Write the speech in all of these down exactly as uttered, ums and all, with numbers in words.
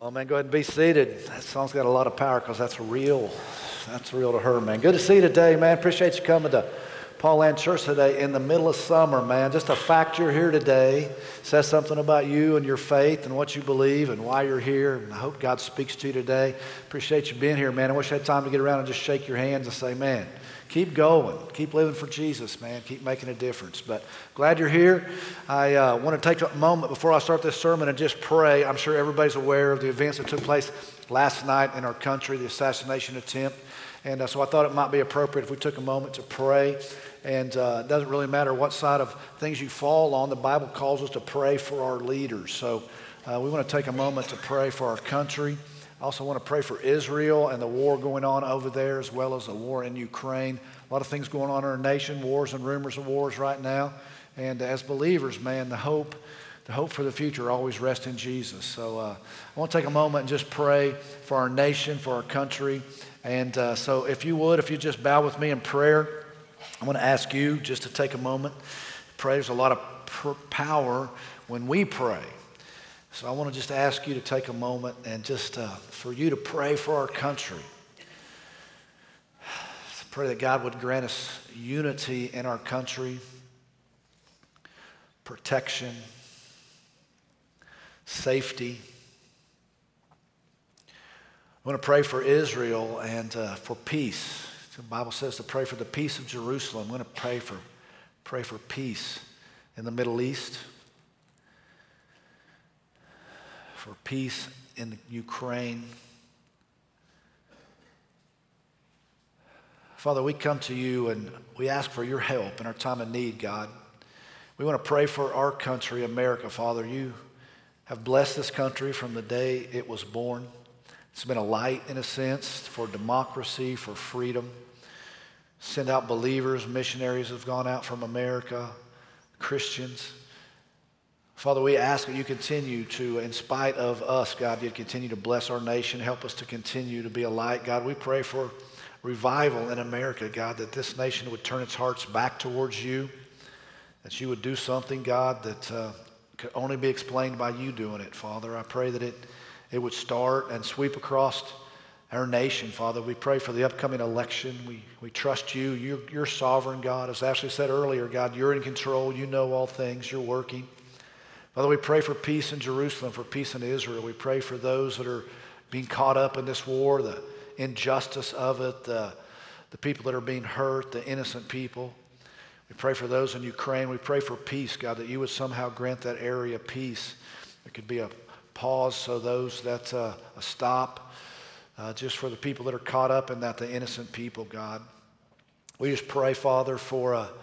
Oh man, go ahead and be seated. That song's got a lot of power because that's real. That's real to her, man. Good to see you today, man. Appreciate you coming to Paul Land Church today in the middle of summer, man. Just a fact you're here today says something about you and your faith and what you believe and why you're here. And I hope God speaks to you today. Appreciate you being here, man. I wish I had time to get around and just shake your hands and say, man, keep going. Keep living for Jesus, man. Keep making a difference. But glad you're here. I uh, want to take a moment before I start this sermon and just pray. I'm sure everybody's aware of the events that took place last night in our country, the assassination attempt. And uh, so I thought it might be appropriate if we took a moment to pray. And uh, it doesn't really matter what side of things you fall on. The Bible calls us to pray for our leaders. So uh, we want to take a moment to pray for our country. I also want to pray for Israel and the war going on over there, as well as the war in Ukraine. A lot of things going on in our nation, wars and rumors of wars right now. And as believers, man, the hope, the hope for the future always rests in Jesus. So uh, I want to take a moment and just pray for our nation, for our country. And uh, so if you would, if you just bow with me in prayer, I want to ask you just to take a moment. Pray. There's a lot of pr- power when we pray. So I want to just ask you to take a moment and just uh, for you to pray for our country. Pray that God would grant us unity in our country, protection, safety. I want to pray for Israel and uh, for peace. The Bible says to pray for the peace of Jerusalem. I'm going to pray for, pray for peace in the Middle East, for peace in Ukraine. Father, we come to you and we ask for your help in our time of need, God. We want to pray for our country, America, Father. You have blessed this country from the day it was born. It's been a light, in a sense, for democracy, for freedom. Send out believers, missionaries have gone out from America, Christians. Father, we ask that you continue to, in spite of us, God, you continue to bless our nation, help us to continue to be a light. God, we pray for revival in America, God, that this nation would turn its hearts back towards you, that you would do something, God, that uh, could only be explained by you doing it, Father. I pray that it, it would start and sweep across our nation, Father. We pray for the upcoming election. We, we trust you. You're, you're sovereign, God. As Ashley said earlier, God, you're in control. You know all things. You're working. Father, we pray for peace in Jerusalem, for peace in Israel. We pray for those that are being caught up in this war, the injustice of it, the, the people that are being hurt, the innocent people. We pray for those in Ukraine. We pray for peace, God, that you would somehow grant that area peace. There could be a pause, so those that uh, a stop, uh, just for the people that are caught up in that, the innocent people, God. We just pray, Father, for uh,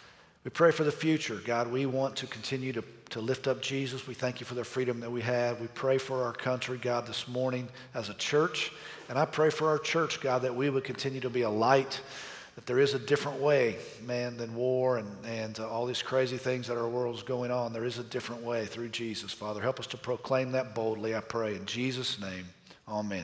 we pray for the future, God. We want to continue to to lift up Jesus. We thank you for the freedom that we have. We pray for our country, God, this morning as a church. And I pray for our church, God, that we would continue to be a light, that there is a different way, man, than war and, and uh, all these crazy things that our world is going on. There is a different way through Jesus, Father. Help us to proclaim that boldly, I pray. In Jesus' name, amen.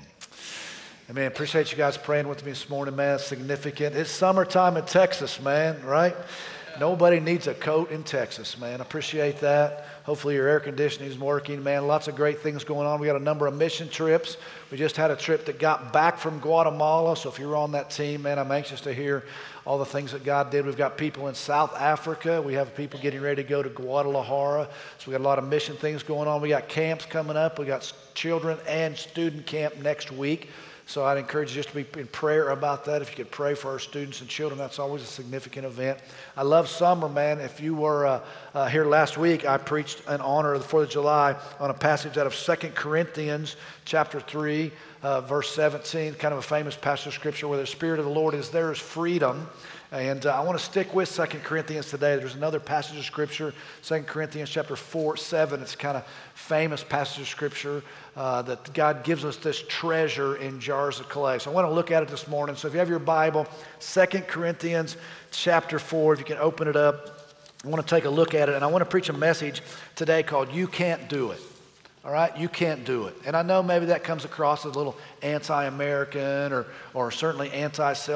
Amen. Appreciate you guys praying with me this morning, man. It's significant. It's summertime in Texas, man, right? Nobody needs a coat in Texas, man. I appreciate that. Hopefully your air conditioning is working, man. Lots of great things going on. We got a number of mission trips. We just had a trip that got back from Guatemala. So if you're on that team, man, I'm anxious to hear all the things that God did. We've got people in South Africa. We have people getting ready to go to Guadalajara. So we got a lot of mission things going on. We got camps coming up. We got children and student camp next week. So I'd encourage you just to be in prayer about that. If you could pray for our students and children, that's always a significant event. I love summer, man. If you were uh, uh, here last week, I preached in honor of the fourth of July on a passage out of Second Corinthians chapter three, uh, verse seventeen, kind of a famous passage of scripture where the Spirit of the Lord is, there is freedom. And uh, I want to stick with Second Corinthians today. There's another passage of Scripture, Second Corinthians chapter four, seven. It's kind of famous passage of Scripture uh, that God gives us this treasure in jars of clay. So I want to look at it this morning. So if you have your Bible, Second Corinthians chapter four, if you can open it up, I want to take a look at it. And I want to preach a message today called You Can't Do It. All right, you can't do it. And I know maybe that comes across as a little anti-American or, or certainly anti-self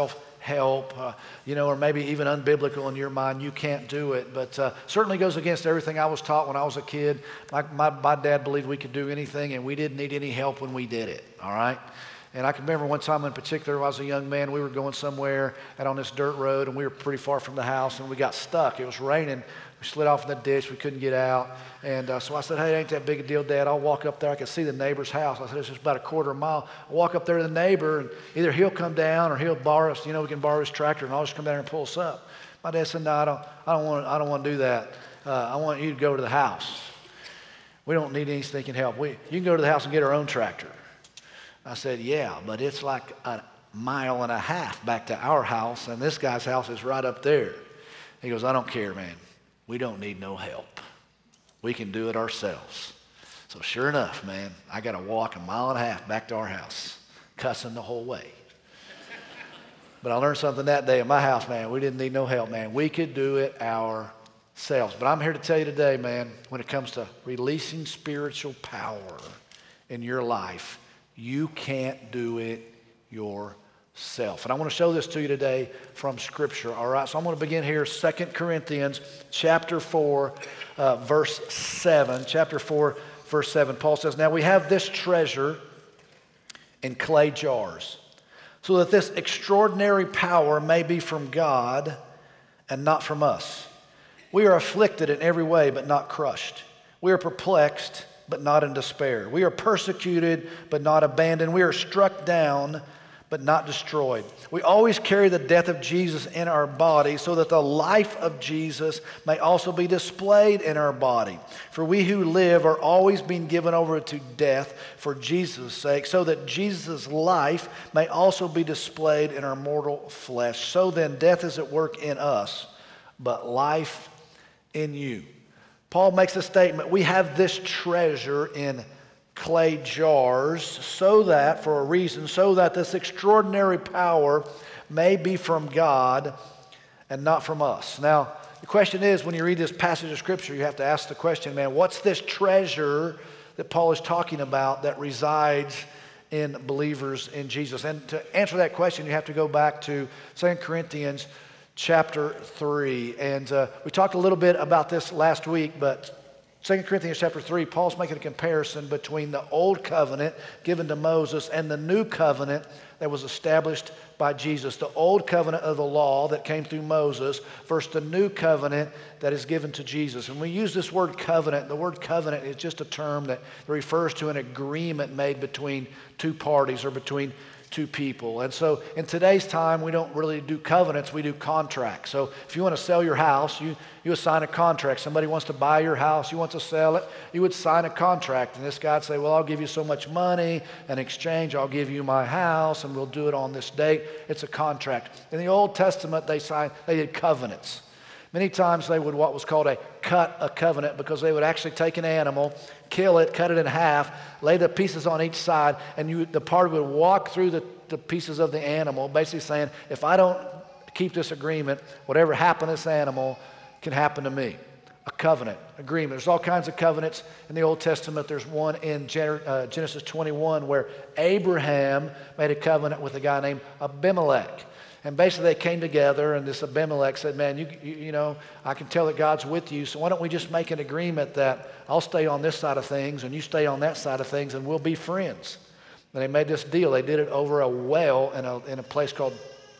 help, uh, you know, or maybe even unbiblical in your mind. You can't do it, but uh, certainly goes against everything I was taught when I was a kid. My, my, my dad believed we could do anything, and we didn't need any help when we did it, all right? And I can remember one time in particular, when I was a young man, we were going somewhere out on this dirt road, and we were pretty far from the house, and we got stuck. It was raining. We slid off in the ditch. We couldn't get out. And uh, so I said, hey, it ain't that big a deal, Dad. I'll walk up there. I can see the neighbor's house. I said, it's just about a quarter of a mile. I'll walk up there to the neighbor, and either he'll come down or he'll borrow us. You know, we can borrow his tractor, and I'll just come down and pull us up. My dad said, no, I don't, I don't want, I don't want to do that. Uh, I want you to go to the house. We don't need any stinking help. We, you can go to the house and get our own tractor. I said, yeah, but it's like a mile and a half back to our house, and this guy's house is right up there. He goes, I don't care, man. We don't need no help. We can do it ourselves. So sure enough, man, I got to walk a mile and a half back to our house, cussing the whole way. But I learned something that day in my house, man. We didn't need no help, man. We could do it ourselves. But I'm here to tell you today, man, when it comes to releasing spiritual power in your life, you can't do it yourself. And I want to show this to you today from Scripture, all right? So I'm going to begin here, Second Corinthians chapter four, uh, verse seven. Chapter four, verse seven. Paul says, now we have this treasure in clay jars, so that this extraordinary power may be from God and not from us. We are afflicted in every way, but not crushed. We are perplexed, but not in despair. We are persecuted, but not abandoned. We are struck down, but not destroyed. We always carry the death of Jesus in our body, so that the life of Jesus may also be displayed in our body. For we who live are always being given over to death for Jesus' sake, so that Jesus' life may also be displayed in our mortal flesh. So then death is at work in us, but life in you. Paul makes a statement, we have this treasure in clay jars so that, for a reason, so that this extraordinary power may be from God and not from us. Now, the question is, when you read this passage of Scripture, you have to ask the question, man, what's this treasure that Paul is talking about that resides in believers in Jesus? And to answer that question, you have to go back to Second Corinthians chapter three. And uh, we talked a little bit about this last week, but Second Corinthians chapter three, Paul's making a comparison between the old covenant given to Moses and the new covenant that was established by Jesus. The old covenant of the law that came through Moses versus the new covenant that is given to Jesus. And we use this word covenant. The word covenant is just a term that refers to an agreement made between two parties or between two people. And so in today's time, we don't really do covenants, we do contracts. So if you want to sell your house, you, you would sign a contract. Somebody wants to buy your house, you want to sell it, you would sign a contract. And this guy would say, well, I'll give you so much money. In exchange, I'll give you my house, and we'll do it on this date. It's a contract. In the Old Testament, they signed, they did covenants. Many times they would what was called a cut a covenant, because they would actually take an animal, kill it, cut it in half, lay the pieces on each side, and you, the party would walk through the, the pieces of the animal, basically saying, if I don't keep this agreement, whatever happened to this animal can happen to me. A covenant, agreement. There's all kinds of covenants in the Old Testament. There's one in Gen- uh, Genesis twenty-one where Abraham made a covenant with a guy named Abimelech. And basically they came together, and this Abimelech said, man, you, you, you know, I can tell that God's with you, so why don't we just make an agreement that I'll stay on this side of things and you stay on that side of things, and we'll be friends. And they made this deal. They did it over a well in a, in a place called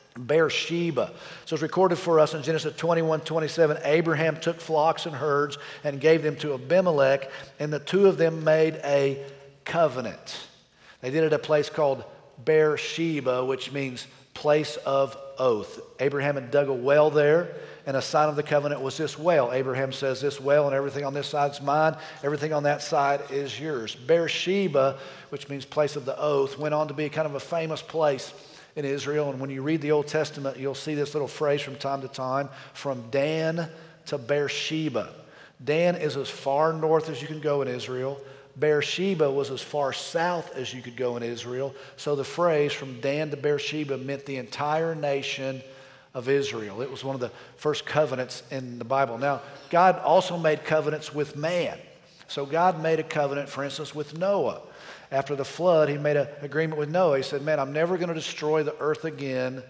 Beersheba. So it's recorded for us in Genesis twenty-one, twenty-seven. Abraham took flocks and herds and gave them to Abimelech, and the two of them made a covenant. They did it at a place called Beersheba, which means place of oath. Abraham had dug a well there, and a sign of the covenant was this well. Abraham says, this well and everything on this side is mine, everything on that side is yours. Beersheba, which means place of the oath, went on to be kind of a famous place in Israel. And when you read the Old Testament, you'll see this little phrase from time to time, from Dan to Beersheba. Dan is as far north as you can go in Israel. Beersheba was as far south as you could go in Israel. So the phrase from Dan to Beersheba meant the entire nation of Israel. It was one of the first covenants in the Bible. Now, God also made covenants with man. So God made a covenant, for instance, with Noah. After the flood, he made an agreement with Noah. He said, man, I'm never going to destroy the earth again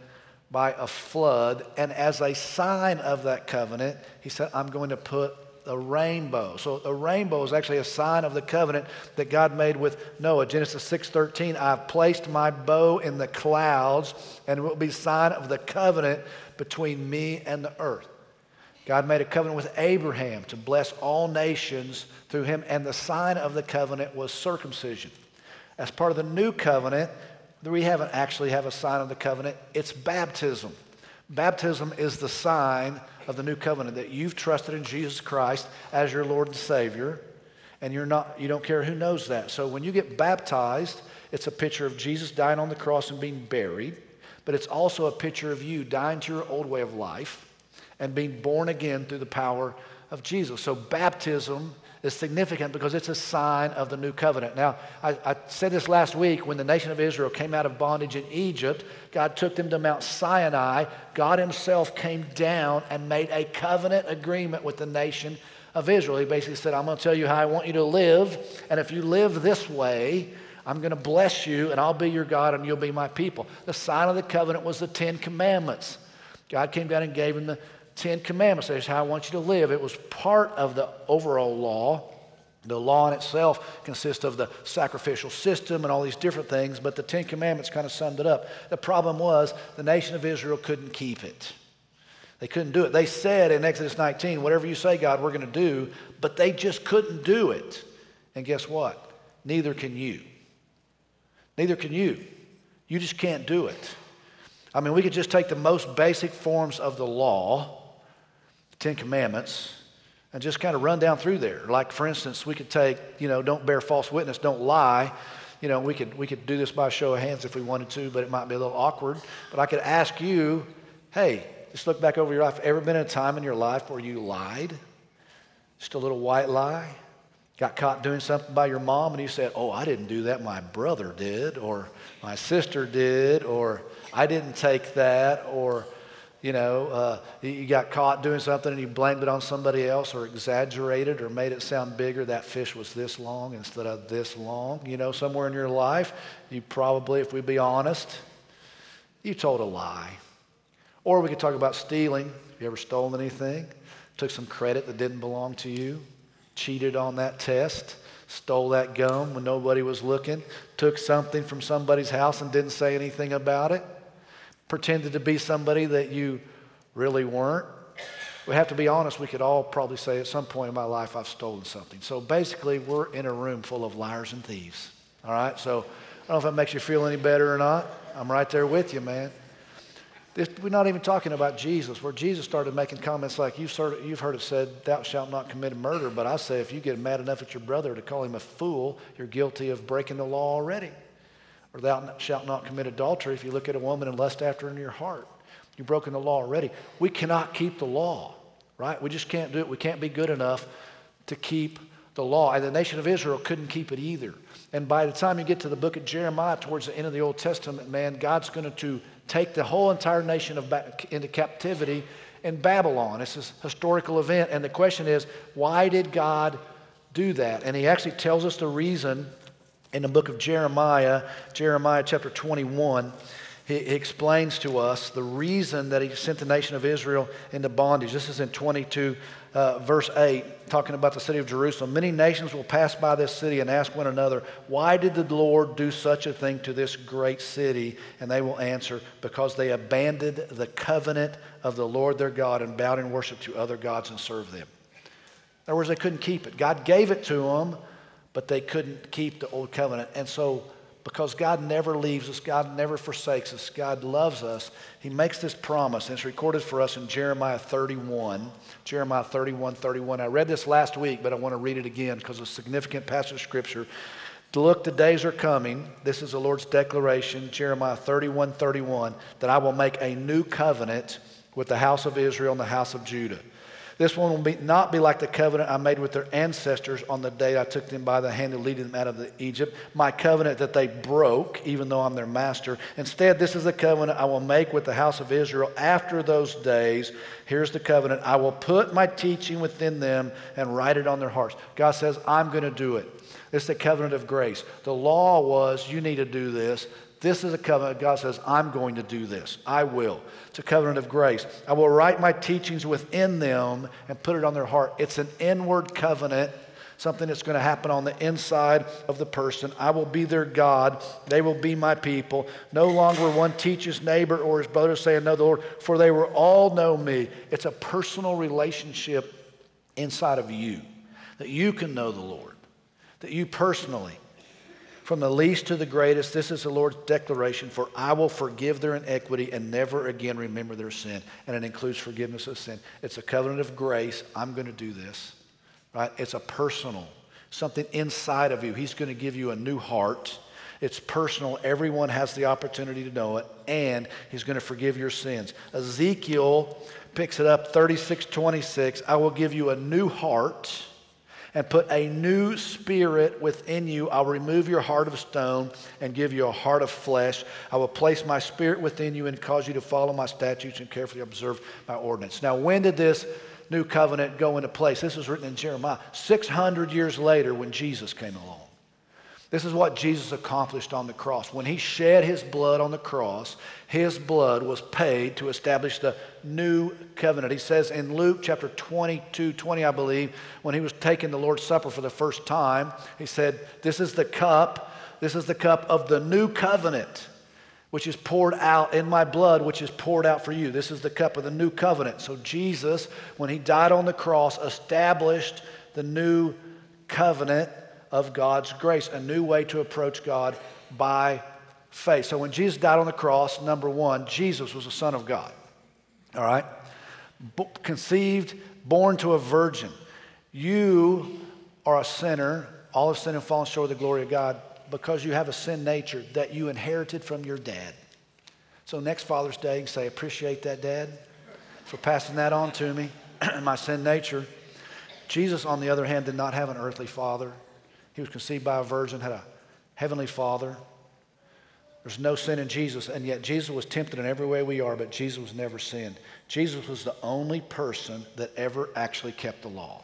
by a flood. And as a sign of that covenant, he said, I'm going to put a rainbow. So a rainbow is actually a sign of the covenant that God made with Noah. Genesis six thirteen, I've placed my bow in the clouds, and it will be a sign of the covenant between me and the earth. God made a covenant with Abraham to bless all nations through him, and the sign of the covenant was circumcision. As part of the new covenant, we haven't actually have a sign of the covenant. It's baptism. Baptism is the sign of the new covenant, that you've trusted in Jesus Christ as your Lord and Savior, and you're not, you don't care who knows that. So when you get baptized, it's a picture of Jesus dying on the cross and being buried, but it's also a picture of you dying to your old way of life and being born again through the power of Jesus. So baptism is significant because it's a sign of the new covenant. Now, I, I said this last week, when the nation of Israel came out of bondage in Egypt, God took them to Mount Sinai. God himself came down and made a covenant agreement with the nation of Israel. He basically said, I'm going to tell you how I want you to live, and if you live this way, I'm going to bless you, and I'll be your God, and you'll be my people. The sign of the covenant was the Ten Commandments. God came down and gave him the Ten Commandments. That's how I want you to live. It was part of the overall law. The law in itself consists of the sacrificial system and all these different things, but the Ten Commandments kind of summed it up. The problem was the nation of Israel couldn't keep it. They couldn't do it. They said in Exodus nineteen, whatever you say, God, we're going to do, but they just couldn't do it. And guess what? Neither can you. Neither can you. You just can't do it. I mean, we could just take the most basic forms of the law, Ten Commandments, and just kind of run down through there. Like, for instance, we could take, you know, don't bear false witness, don't lie. You know, we could we could do this by a show of hands if we wanted to, but it might be a little awkward. But I could ask you, hey, just look back over your life. Ever been in a time in your life where you lied? Just a little white lie? Got caught doing something by your mom and you said, oh, I didn't do that, my brother did, or my sister did, or I didn't take that, or you know, uh, you got caught doing something and you blamed it on somebody else, or exaggerated or made it sound bigger. That fish was this long instead of this long. You know, somewhere in your life, you probably, if we be honest, you told a lie. Or we could talk about stealing. Have you ever stolen anything? Took some credit that didn't belong to you? Cheated on that test? Stole that gum when nobody was looking? Took something from somebody's house and didn't say anything about it? Pretended to be somebody that you really weren't? We have to be honest, we could all probably say at some point in my life I've stolen something. So basically, we're in a room full of liars and thieves. All right? So I don't know if that makes you feel any better or not. I'm right there with you, man. This, we're not even talking about Jesus, where Jesus started making comments like, you've heard, you've heard it said, thou shalt not commit murder, but I say if you get mad enough at your brother to call him a fool, you're guilty of breaking the law already. Or thou shalt not commit adultery if you look at a woman and lust after her in your heart. You've broken the law already. We cannot keep the law, right? We just can't do it. We can't be good enough to keep the law. And the nation of Israel couldn't keep it either. And by the time you get to the book of Jeremiah, towards the end of the Old Testament, man, God's going to take the whole entire nation of ba- into captivity in Babylon. It's this historical event. And the question is, why did God do that? And he actually tells us the reason in the book of Jeremiah, Jeremiah chapter twenty-one. He, he explains to us the reason that he sent the nation of Israel into bondage. This is in twenty-two, uh, verse eight, talking about the city of Jerusalem. Many nations will pass by this city and ask one another, why did the Lord do such a thing to this great city? And they will answer, because they abandoned the covenant of the Lord their God and bowed in worship to other gods and served them. In other words, they couldn't keep it. God gave it to them, but they couldn't keep the old covenant. And so, because God never leaves us, God never forsakes us, God loves us, he makes this promise, and it's recorded for us in Jeremiah thirty-one. Jeremiah thirty-one, thirty-one. I read this last week, but I want to read it again because it's a significant passage of Scripture. Look, the days are coming. This is the Lord's declaration, Jeremiah thirty-one, thirty-one, that I will make a new covenant with the house of Israel and the house of Judah. This one will be, not be like the covenant I made with their ancestors on the day I took them by the hand to lead them out of the Egypt, my covenant that they broke, even though I'm their master. Instead, this is the covenant I will make with the house of Israel after those days. Here's the covenant. I will put my teaching within them and write it on their hearts. God says, I'm going to do it. It's the covenant of grace. The law was, you need to do this. This is a covenant. God says, I'm going to do this. I will. It's a covenant of grace. I will write my teachings within them and put it on their heart. It's an inward covenant, something that's going to happen on the inside of the person. I will be their God. They will be my people. No longer will one teach his neighbor or his brother, saying, know the Lord, for they will all know me. It's a personal relationship inside of you, that you can know the Lord, that you personally, from the least to the greatest, this is the Lord's declaration, for I will forgive their iniquity and never again remember their sin. And it includes forgiveness of sin. It's a covenant of grace. I'm going to do this, right? It's a personal, something inside of you. He's going to give you a new heart. It's personal. Everyone has the opportunity to know it. And he's going to forgive your sins. Ezekiel picks it up, thirty-six twenty-six. I will give you a new heart and put a new spirit within you. I'll remove your heart of stone and give you a heart of flesh. I will place my spirit within you and cause you to follow my statutes and carefully observe my ordinance. Now, when did this new covenant go into place? This was written in Jeremiah. six hundred years later when Jesus came along. This is what Jesus accomplished on the cross. When he shed his blood on the cross, his blood was paid to establish the new covenant. He says in Luke chapter twenty-two, twenty, I believe, when he was taking the Lord's Supper for the first time, he said, this is the cup, this is the cup of the new covenant, which is poured out in my blood, which is poured out for you. This is the cup of the new covenant. So Jesus, when he died on the cross, established the new covenant of God's grace, a new way to approach God by faith. So when Jesus died on the cross, number one, Jesus was the Son of God. All right? B- conceived, born to a virgin. You are a sinner. All have sinned and fallen short of the glory of God because you have a sin nature that you inherited from your dad. So next Father's Day, you can say, appreciate that, Dad, for passing that on to me, my sin nature. Jesus, on the other hand, did not have an earthly father. He was conceived by a virgin, had a heavenly father. There's no sin in Jesus, and yet Jesus was tempted in every way we are, but Jesus was never sinned. Jesus was the only person that ever actually kept the law.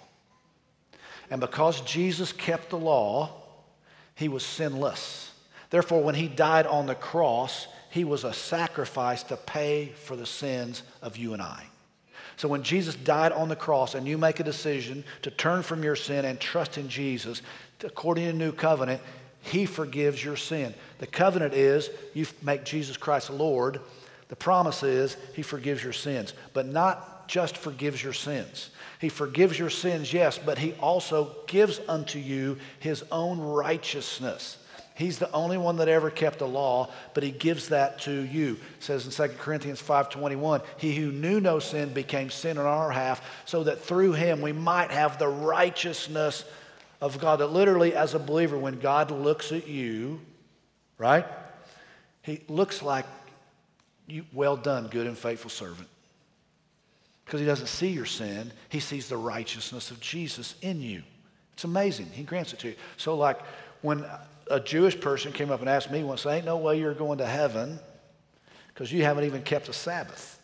And because Jesus kept the law, he was sinless. Therefore, when he died on the cross, he was a sacrifice to pay for the sins of you and I. So when Jesus died on the cross and you make a decision to turn from your sin and trust in Jesus, according to the new covenant, he forgives your sin. The covenant is you make Jesus Christ Lord. The promise is he forgives your sins, but not just forgives your sins. He forgives your sins, yes, but he also gives unto you his own righteousness. He's the only one that ever kept the law, but he gives that to you. It says in Second Corinthians five twenty-one, he who knew no sin became sin on our behalf, so that through him we might have the righteousness of God. That literally, as a believer, when God looks at you, right, he looks like, you, well done, good and faithful servant. Because he doesn't see your sin, he sees the righteousness of Jesus in you. It's amazing. He grants it to you. So like when a Jewish person came up and asked me once, ain't no way you're going to heaven because you haven't even kept a Sabbath.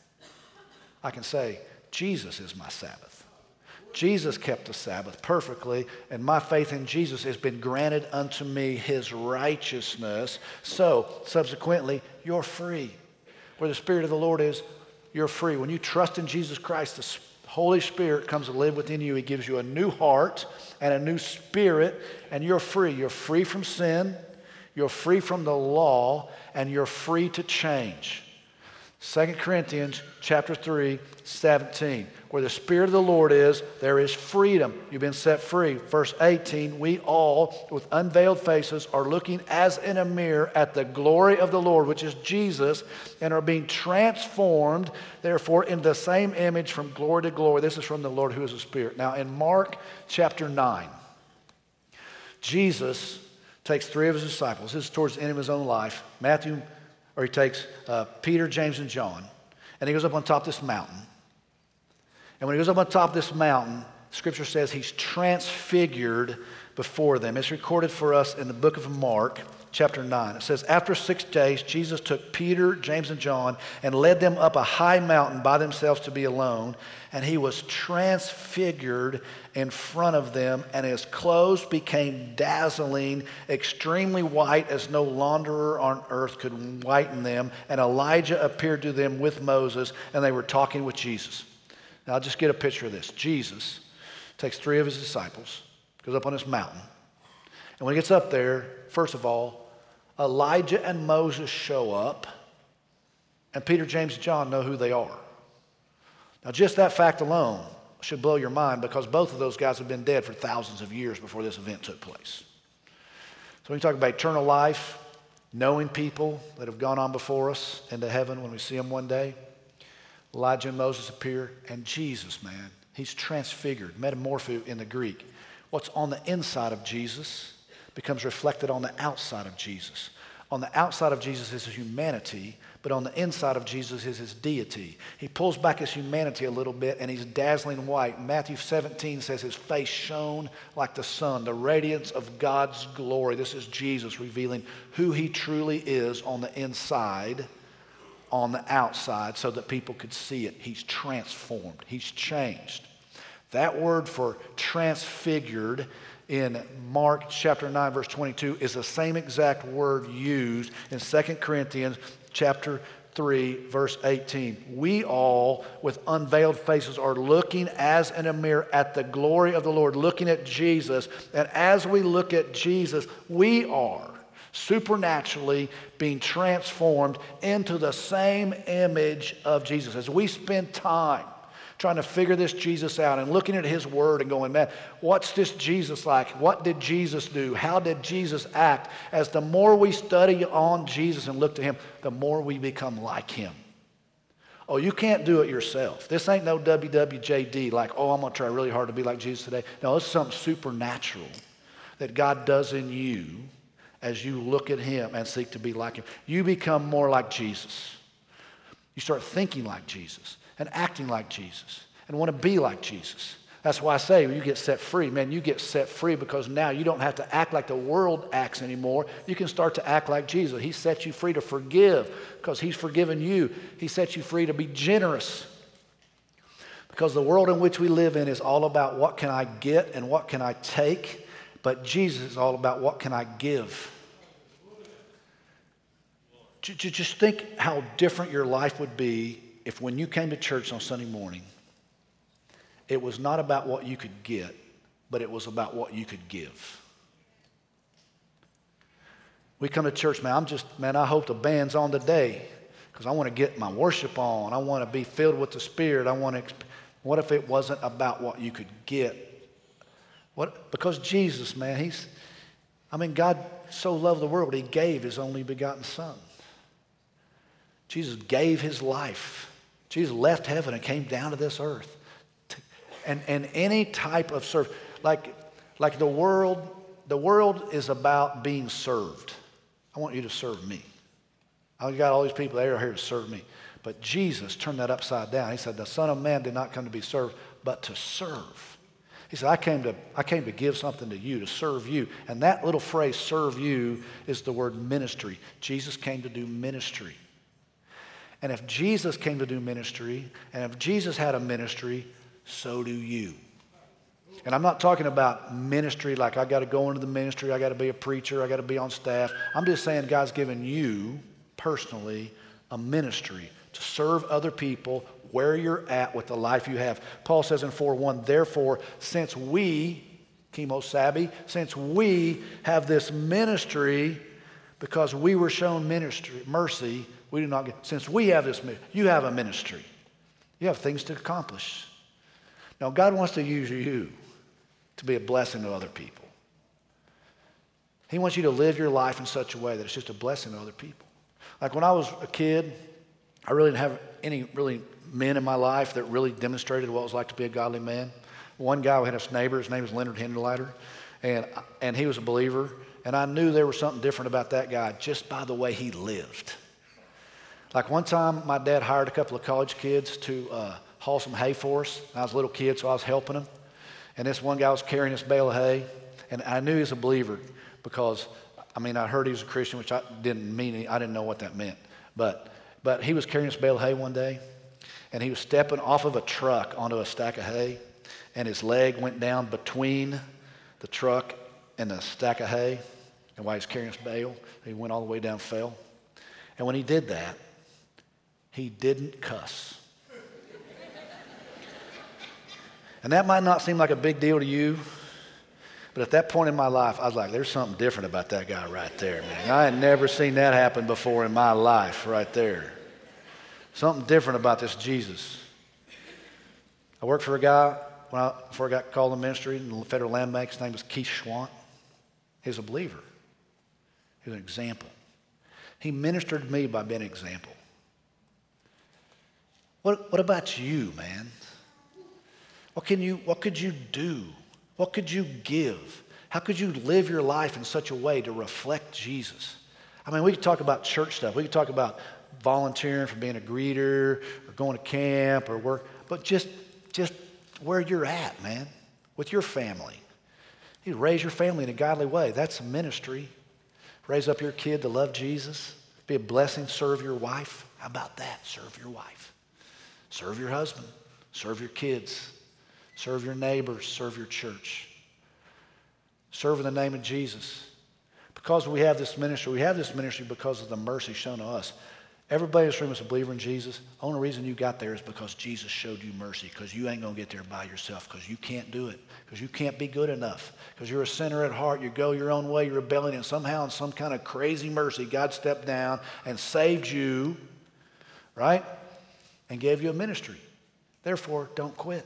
I can say, Jesus is my Sabbath. Jesus kept the Sabbath perfectly, and my faith in Jesus has been granted unto me his righteousness. So, subsequently, you're free. Where the Spirit of the Lord is, you're free. When you trust in Jesus Christ, the Holy Spirit comes to live within you. He gives you a new heart and a new spirit, and you're free. You're free from sin, you're free from the law, and you're free to change. Second Corinthians chapter three, seventeen. Where the Spirit of the Lord is, there is freedom. You've been set free. Verse eighteen, we all, with unveiled faces, are looking as in a mirror at the glory of the Lord, which is Jesus, and are being transformed, therefore, in the same image from glory to glory. This is from the Lord who is the Spirit. Now, in Mark chapter nine, Jesus takes three of his disciples. This is towards the end of his own life. Matthew, or he takes uh, Peter, James, and John, and he goes up on top of this mountain. And when he goes up on top of this mountain, Scripture says he's transfigured before them. It's recorded for us in the book of Mark, chapter nine. It says, after six days, Jesus took Peter, James, and John and led them up a high mountain by themselves to be alone. And he was transfigured in front of them, and his clothes became dazzling, extremely white, as no launderer on earth could whiten them. And Elijah appeared to them with Moses, and they were talking with Jesus. Now, I'll just get a picture of this. Jesus takes three of his disciples, goes up on this mountain. And when he gets up there, first of all, Elijah and Moses show up, and Peter, James, and John know who they are. Now, just that fact alone should blow your mind, because both of those guys have been dead for thousands of years before this event took place. So when you talk about eternal life, knowing people that have gone on before us into heaven when we see them one day, Elijah and Moses appear, and Jesus, man, he's transfigured, metamorpho in the Greek. What's on the inside of Jesus becomes reflected on the outside of Jesus. On the outside of Jesus is his humanity, but on the inside of Jesus is his deity. He pulls back his humanity a little bit, and he's dazzling white. Matthew seventeen says his face shone like the sun, the radiance of God's glory. This is Jesus revealing who he truly is on the inside, on the outside, so that people could see it. He's transformed. He's changed. That word for transfigured in Mark chapter nine, verse twenty-two is the same exact word used in Second Corinthians chapter three, verse eighteen. We all, with unveiled faces, are looking as in a mirror at the glory of the Lord, looking at Jesus. And as we look at Jesus, we are supernaturally being transformed into the same image of Jesus. As we spend time trying to figure this Jesus out and looking at his word and going, man, what's this Jesus like? What did Jesus do? How did Jesus act? As the more we study on Jesus and look to him, the more we become like him. Oh, you can't do it yourself. This ain't no W W J D like, oh, I'm going to try really hard to be like Jesus today. No, it's something supernatural that God does in you as you look at him and seek to be like him. You become more like Jesus. You start thinking like Jesus and acting like Jesus and want to be like Jesus. That's why I say when you get set free, man, you get set free because now you don't have to act like the world acts anymore. You can start to act like Jesus. He sets you free to forgive because he's forgiven you. He sets you free to be generous because the world in which we live in is all about what can I get and what can I take, but Jesus is all about what can I give. Just think how different your life would be if when you came to church on Sunday morning, it was not about what you could get, but it was about what you could give. We come to church, man, I'm just, man, I hope the band's on today because I want to get my worship on. I want to be filled with the Spirit. I want to, what if it wasn't about what you could get? What? Because Jesus, man, he's, I mean, God so loved the world, he gave his only begotten Son. Jesus gave his life. Jesus left heaven and came down to this earth. And, and any type of service, like, like the world, the world is about being served. I want you to serve me. I got all these people that are here to serve me. But Jesus turned that upside down. He said, the Son of Man did not come to be served, but to serve. He said, I came to, I came to give something to you, to serve you. And that little phrase, serve you, is the word ministry. Jesus came to do ministry. And if Jesus came to do ministry, and if Jesus had a ministry, so do you. And I'm not talking about ministry like I got to go into the ministry, I got to be a preacher, I got to be on staff. I'm just saying God's given you personally a ministry to serve other people where you're at with the life you have. Paul says in four one, therefore, since we, chemo sabi, since we have this ministry, because we were shown ministry, mercy, we do not get, since we have this, you have a ministry. You have things to accomplish. Now, God wants to use you to be a blessing to other people. He wants you to live your life in such a way that it's just a blessing to other people. Like when I was a kid, I really didn't have any really men in my life that really demonstrated what it was like to be a godly man. One guy, we had a neighbor, his name was Leonard Hinderleiter, and, and he was a believer, and I knew there was something different about that guy just by the way he lived. Like one time, my dad hired a couple of college kids to uh, haul some hay for us. I was a little kid, so I was helping them. And this one guy was carrying this bale of hay, and I knew he was a believer because, I mean, I heard he was a Christian, which I didn't mean, any, I didn't know what that meant. But, but he was carrying this bale of hay one day, and he was stepping off of a truck onto a stack of hay, and his leg went down between the truck and the stack of hay. And while he was carrying his bale, he went all the way down and fell. And when he did that, he didn't cuss. And that might not seem like a big deal to you, but at that point in my life, I was like, there's something different about that guy right there, man. I had never seen that happen before in my life right there. Something different about this Jesus. I worked for a guy when I, before I got called to ministry in the Federal Land Bank. His name was Keith Schwant. He was a believer. He was an example. He ministered to me by being an example. What, what about you, man? What can you, what could you do? What could you give? How could you live your life in such a way to reflect Jesus? I mean, we could talk about church stuff. We could talk about volunteering for being a greeter or going to camp or work, but just, just where you're at, man, with your family. You raise your family in a godly way. That's a ministry. Raise up your kid to love Jesus. Be a blessing. Serve your wife. How about that? Serve your wife. Serve your husband. Serve your kids. Serve your neighbors. Serve your church. Serve in the name of Jesus. Because we have this ministry, we have this ministry because of the mercy shown to us. Everybody in this room is a believer in Jesus. The only reason you got there is because Jesus showed you mercy, because you ain't going to get there by yourself, because you can't do it, because you can't be good enough, because you're a sinner at heart. You go your own way, you're rebelling, and somehow in some kind of crazy mercy, God stepped down and saved you, right, and gave you a ministry. Therefore, don't quit.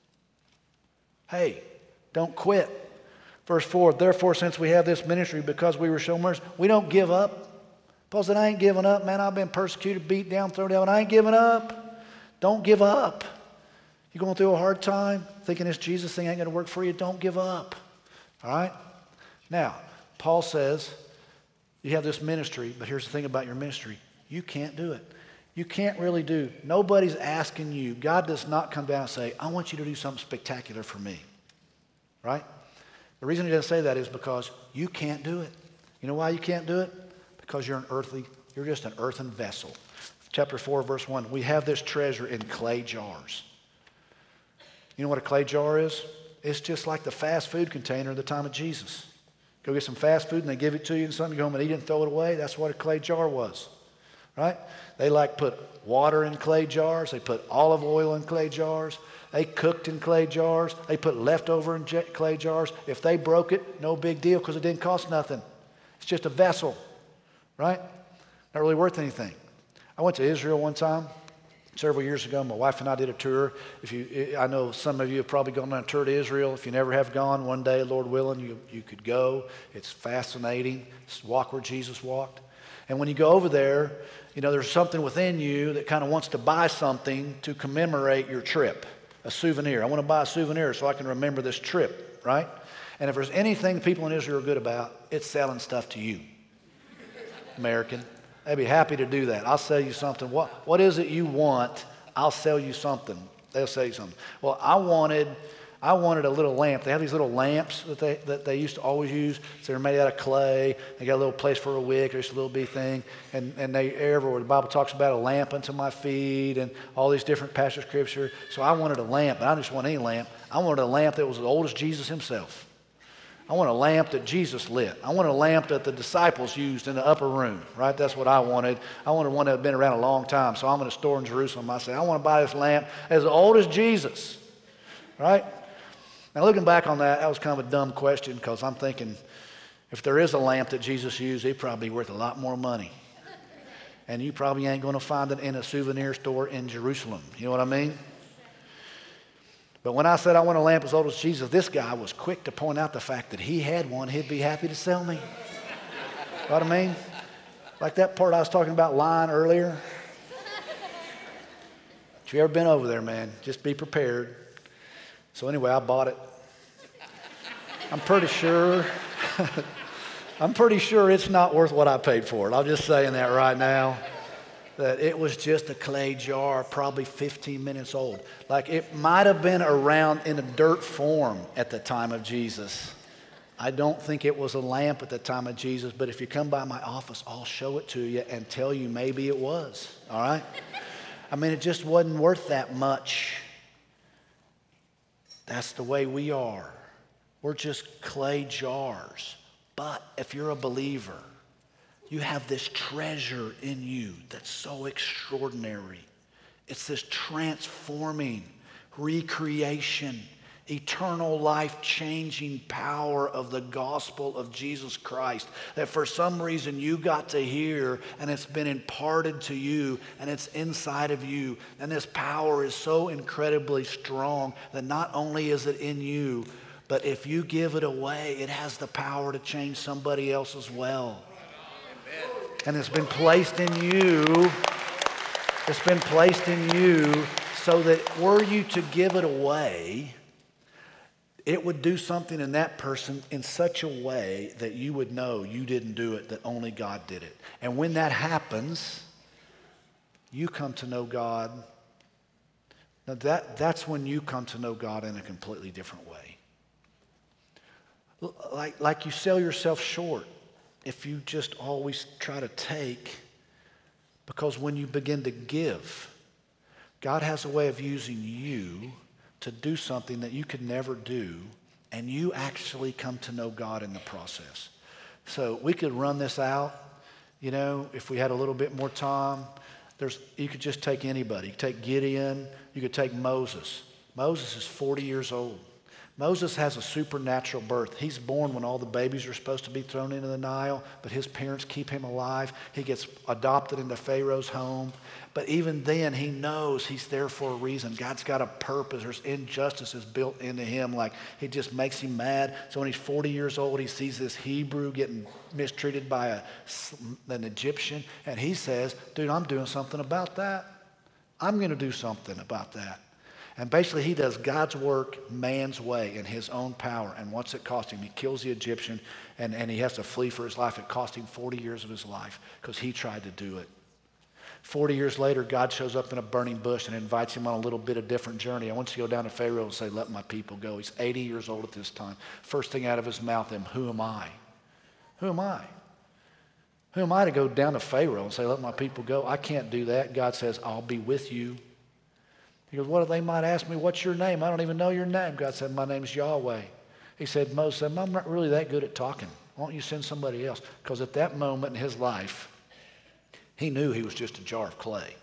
Hey, don't quit. Verse four, therefore, since we have this ministry because we were shown mercy, we don't give up. Paul said, I ain't giving up, man. I've been persecuted, beat down, thrown down. I ain't giving up. Don't give up. You're going through a hard time, thinking this Jesus thing ain't going to work for you. Don't give up. All right? Now, Paul says, you have this ministry, but here's the thing about your ministry. You can't do it. You can't really do. Nobody's asking you. God does not come down and say, I want you to do something spectacular for me. Right? The reason he doesn't say that is because you can't do it. You know why you can't do it? Because you're an earthly, you're just an earthen vessel. Chapter four, verse one, we have this treasure in clay jars. You know what a clay jar is? It's just like the fast food container at the time of Jesus. Go get some fast food and they give it to you and something, you go home and eat it and throw it away. That's what a clay jar was. Right? They like put water in clay jars. They put olive oil in clay jars. They cooked in clay jars. They put leftover in clay jars. If they broke it, no big deal because it didn't cost nothing. It's just a vessel, right? Not really worth anything. I went to Israel one time several years ago. My wife and I did a tour. If you, I know some of you have probably gone on a tour to Israel. If you never have gone, one day, Lord willing, you, you could go. It's fascinating. It's walk where Jesus walked. And when you go over there, you know, there's something within you that kind of wants to buy something to commemorate your trip, a souvenir. I want to buy a souvenir so I can remember this trip, right? And if there's anything people in Israel are good about, it's selling stuff to you, American. They'd be happy to do that. I'll sell you something. What, what is it you want? I'll sell you something. They'll sell you something. Well, I wanted... I wanted a little lamp. They have these little lamps that they that they used to always use. So they're made out of clay. They got a little place for a wick or just a little bitty thing. And and they everywhere the Bible talks about a lamp unto my feet and all these different passages of scripture. So I wanted a lamp, but I didn't just want any lamp. I wanted a lamp that was as old as Jesus himself. I want a lamp that Jesus lit. I want a lamp that the disciples used in the upper room, right? That's what I wanted. I wanted one that had been around a long time. So I'm in a store in Jerusalem. I said, I want to buy this lamp as old as Jesus, right? Now, looking back on that, that was kind of a dumb question because I'm thinking if there is a lamp that Jesus used, it'd probably be worth a lot more money. And you probably ain't going to find it in a souvenir store in Jerusalem. You know what I mean? But when I said I want a lamp as old as Jesus, this guy was quick to point out the fact that he had one he'd be happy to sell me. You know what I mean? Like that part I was talking about lying earlier. If you've ever been over there, man, just be prepared. So anyway, I bought it. I'm pretty sure, I'm pretty sure it's not worth what I paid for it. I'm just saying that right now. that it was just a clay jar, probably fifteen minutes old. Like it might have been around in a dirt form at the time of Jesus. I don't think it was a lamp at the time of Jesus, but if you come by my office, I'll show it to you and tell you maybe it was, all right? I mean, it just wasn't worth that much. That's the way we are. We're just clay jars. But if you're a believer, you have this treasure in you that's so extraordinary. It's this transforming, recreation, eternal life-changing power of the gospel of Jesus Christ that for some reason you got to hear and it's been imparted to you and it's inside of you. And this power is so incredibly strong that not only is it in you, but if you give it away, it has the power to change somebody else as well. And it's been placed in you. It's been placed in you so that were you to give it away, it would do something in that person in such a way that you would know you didn't do it, that only God did it. And when that happens, you come to know God. Now that, that's when you come to know God in a completely different way. Like, like you sell yourself short if you just always try to take, because when you begin to give, God has a way of using you to do something that you could never do, and you actually come to know God in the process. So we could run this out, you know, if we had a little bit more time. There's, you could just take anybody. You could take Gideon. You could take Moses. Moses is forty years old. Moses has a supernatural birth. He's born when all the babies are supposed to be thrown into the Nile, but his parents keep him alive. He gets adopted into Pharaoh's home. But even then, he knows he's there for a reason. God's got a purpose. There's injustices built into him. Like, it just makes him mad. So when he's forty years old, he sees this Hebrew getting mistreated by a, an Egyptian. And he says, dude, I'm doing something about that. I'm going to do something about that. And basically, he does God's work man's way in his own power. And what's it cost him? He kills the Egyptian, and, and he has to flee for his life. It cost him forty years of his life because he tried to do it. forty years later, God shows up in a burning bush and invites him on a little bit of different journey. I want you to go down to Pharaoh and say, let my people go. He's eighty years old at this time. First thing out of his mouth, then, who am I? Who am I? Who am I to go down to Pharaoh and say, let my people go? I can't do that. God says, I'll be with you. He goes, what if they might ask me, what's your name? I don't even know your name. God said, my name's Yahweh. He said, Moses, I'm not really that good at talking. Why don't you send somebody else? Because at that moment in his life, he knew he was just a jar of clay.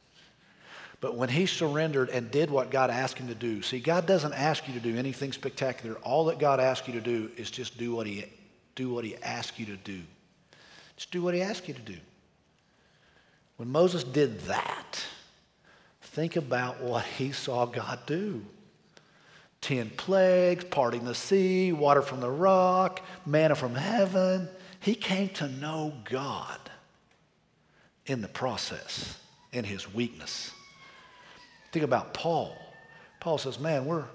But when he surrendered and did what God asked him to do, see, God doesn't ask you to do anything spectacular. All that God asks you to do is just do what he, do what he asks you to do. Just do what he asks you to do. When Moses did that, think about what he saw God do. Ten plagues, parting the sea, water from the rock, manna from heaven. He came to know God in the process, in his weakness. Think about Paul. Paul says, man, we're,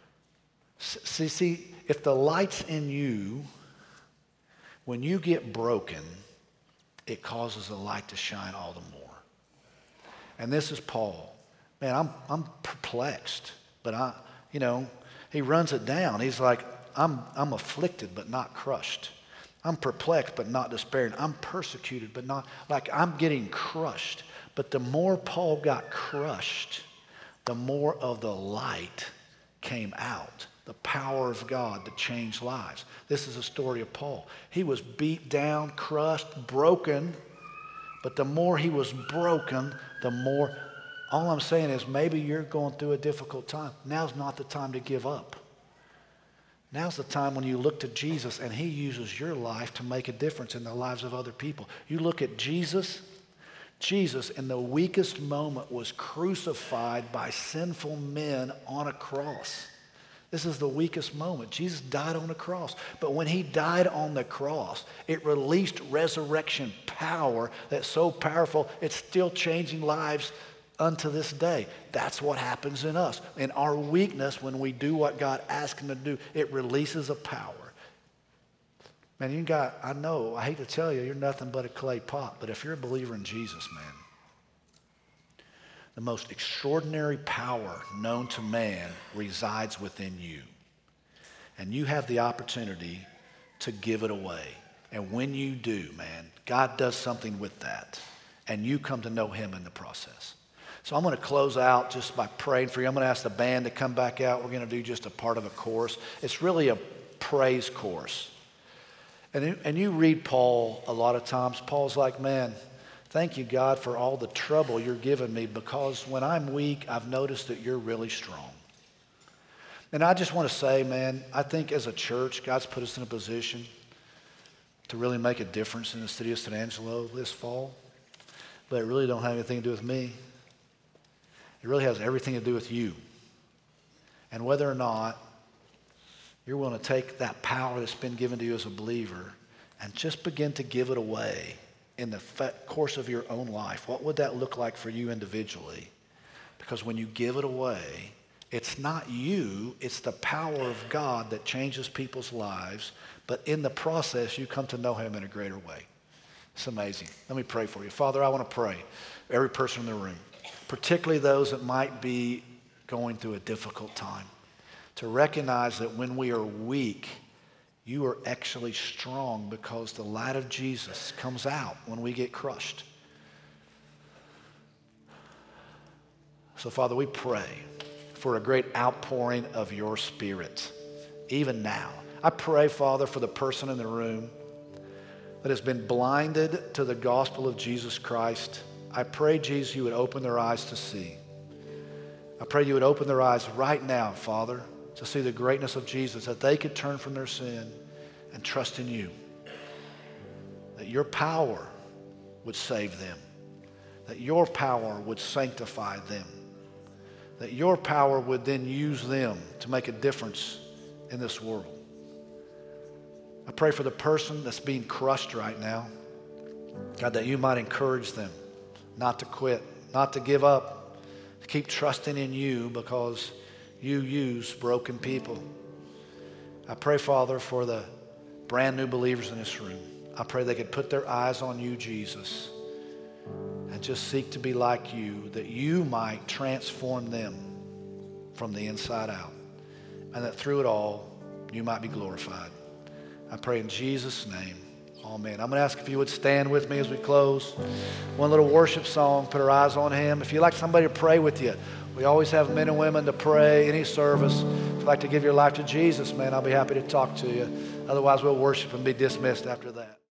see, see, if the light's in you, when you get broken, it causes the light to shine all the more. And this is Paul. Man, I'm I'm perplexed, but I, you know, he runs it down. He's like, I'm I'm afflicted, but not crushed. I'm perplexed, but not despairing. I'm persecuted, but not, like I'm getting crushed. But the more Paul got crushed, the more of the light came out. The power of God to change lives. This is a story of Paul. He was beat down, crushed, broken, but the more he was broken, the more. All I'm saying is maybe you're going through a difficult time. Now's not the time to give up. Now's the time when you look to Jesus and he uses your life to make a difference in the lives of other people. You look at Jesus. Jesus, in the weakest moment, was crucified by sinful men on a cross. This is the weakest moment. Jesus died on the cross. But when he died on the cross, it released resurrection power that's so powerful, it's still changing lives unto this day. That's what happens in us. In our weakness, when we do what God asks him to do, it releases a power. Man, you got, I know, I hate to tell you, you're nothing but a clay pot, but if you're a believer in Jesus, man, The most extraordinary power known to man resides within you. And you have the opportunity to give it away. And when you do, man, God does something with that. And you come to know him in the process. So I'm going to close out just by praying for you. I'm going to ask the band to come back out. We're going to do just a part of a chorus. It's really a praise chorus. And, and you read Paul a lot of times. Paul's like, man, thank you, God, for all the trouble you're giving me, because when I'm weak, I've noticed that you're really strong. And I just want to say, man, I think as a church, God's put us in a position to really make a difference in the city of San Angelo this fall. But it really don't have anything to do with me. It really has everything to do with you. And whether or not you're willing to take that power that's been given to you as a believer and just begin to give it away in the course of your own life. What would that look like for you individually? Because when you give it away, it's not you, it's the power of God that changes people's lives. But in the process, you come to know him in a greater way. It's amazing. Let me pray for you. Father, I want to pray for every person in the room, particularly those that might be going through a difficult time, to recognize that when we are weak, you are actually strong, because the light of Jesus comes out when we get crushed. So, Father, we pray for a great outpouring of your Spirit, even now. I pray, Father, for the person in the room that has been blinded to the gospel of Jesus Christ. I pray, Jesus, you would open their eyes to see. I pray you would open their eyes right now, Father, to see the greatness of Jesus, that they could turn from their sin and trust in you. That your power would save them. That your power would sanctify them. That your power would then use them to make a difference in this world. I pray for the person that's being crushed right now. God, that you might encourage them not to quit, not to give up, to keep trusting in you, because you use broken people. I pray, Father, for the brand new believers in this room. I pray they could put their eyes on you, Jesus, and just seek to be like you, that you might transform them from the inside out, and that through it all, you might be glorified. I pray in Jesus' name, amen. I'm going to ask if you would stand with me as we close. One little worship song, put our eyes on him. If you'd like somebody to pray with you, we always have men and women to pray any service. If you'd like to give your life to Jesus, man, I'll be happy to talk to you. Otherwise, we'll worship and be dismissed after that.